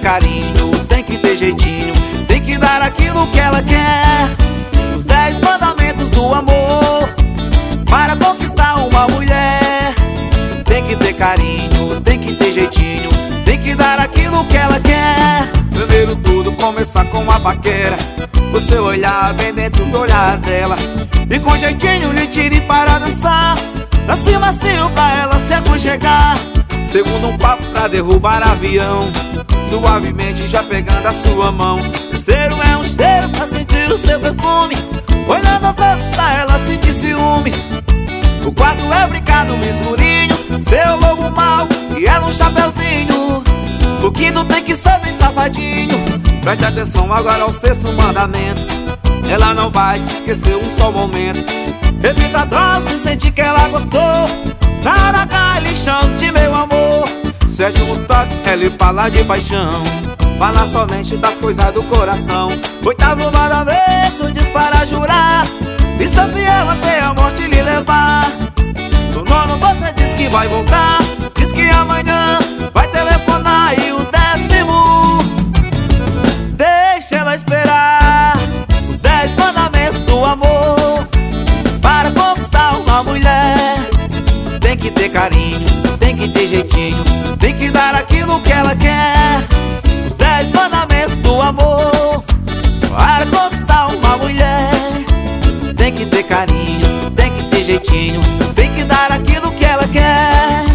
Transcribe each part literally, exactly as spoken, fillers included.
carinho, tem que ter jeitinho, tem que dar aquilo que ela quer. Os dez mandamentos do amor para conquistar uma mulher. Tem que ter carinho, tem que ter jeitinho, tem que dar aquilo que ela quer. Primeiro tudo começar com a paquera, você olhar bem dentro do olhar dela e com jeitinho lhe tire para dançar, dance macio pra ela se aconchegar. Segundo um papo pra derrubar avião, suavemente já pegando a sua mão. Terceiro é um cheiro pra sentir o seu perfume, olhando aos olhos pra ela sentir ciúmes. O quarto é brincar no escurinho, seu lobo mau e ela um chapeuzinho. O quinto tem que ser bem safadinho. Preste atenção agora ao sexto mandamento, ela não vai te esquecer um só momento. Repita a dose e sente que ela gostou, Taraca, ele chama-te meu amor. Sete um toque, ela fala de paixão, fala somente das coisas do coração. Oitavo mandamento diz para jurar e ser fiel até a morte lhe levar. No nono você diz que vai voltar, diz que amanhã vai telefonar. E o décimo, deixa ela esperar. Os dez mandamentos do amor para conquistar uma mulher. Tem que ter carinho, tem que ter jeitinho, tem que dar aquilo que ela quer. Os dez mandamentos do amor para conquistar uma mulher. Tem que ter carinho, tem que ter jeitinho, tem que dar aquilo que ela quer.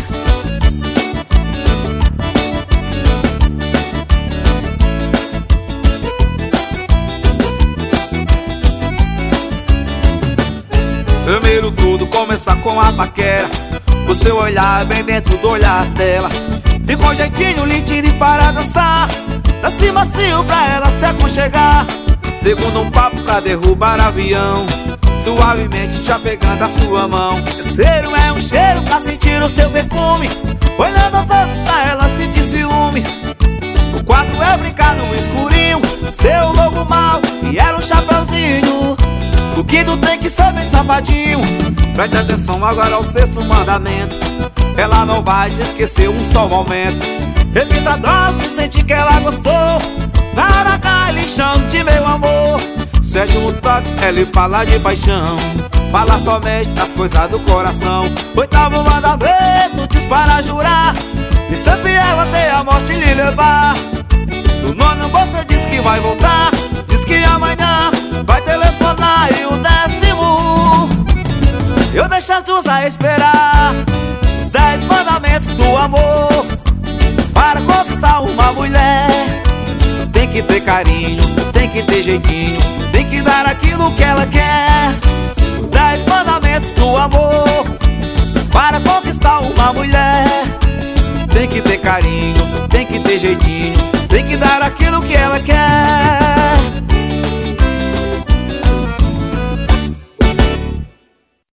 Primeiro tudo começar com a paquera, você olhar bem dentro do olhar dela e com jeitinho lhe tire para dançar, dance macio pra ela se aconchegar. Segundo um papo pra derrubar avião, suavemente já pegando a sua mão. Terceiro é um cheiro pra sentir o seu perfume, olhando aos olhos pra ela sentir ciúmes. O quarto é brincar no escurinho, seu lobo mau e ela um chapeuzinho. O quinto tem que ser bem safadinho. Preste atenção agora ao sexto mandamento, ela não vai te esquecer um só momento. Repita a dose e sente que ela gostou, Taraca, ele chama-te meu amor. Sétimo toque, ela fala de paixão, fala somente das coisas do coração. Oitavo mandamento diz para jurar e ser fiel até a morte lhe levar. No nono você diz que vai voltar, diz que amanhã vai telefonar. E o décimo, eu deixo as duas a esperar. Os dez mandamentos do amor para conquistar uma mulher. Tem que ter carinho, tem que ter jeitinho, tem que dar aquilo que ela quer. Os dez mandamentos do amor para conquistar uma mulher. Tem que ter carinho,